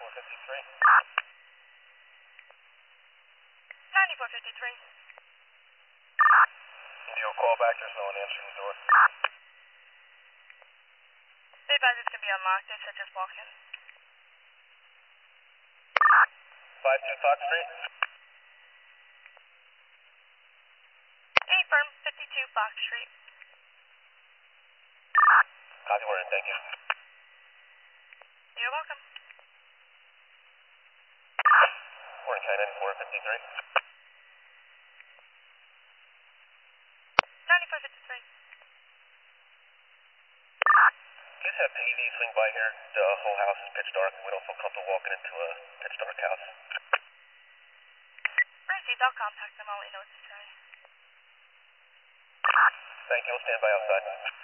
9453. 9453. Indio, call back. There's no one answering the door. They advise it's going to be unlocked. They said just walk in. 52 Fox Street. 8 firm, 52 Fox Street. Copy, we're in. Thank you. You're welcome. We're in K9453. 9453. Just have PV swing by here. The whole house is pitch dark. We don't feel comfortable walking into a pitch dark house. Received. I'll contact them. I'll let you know what to say. Thank you. We'll stand by outside.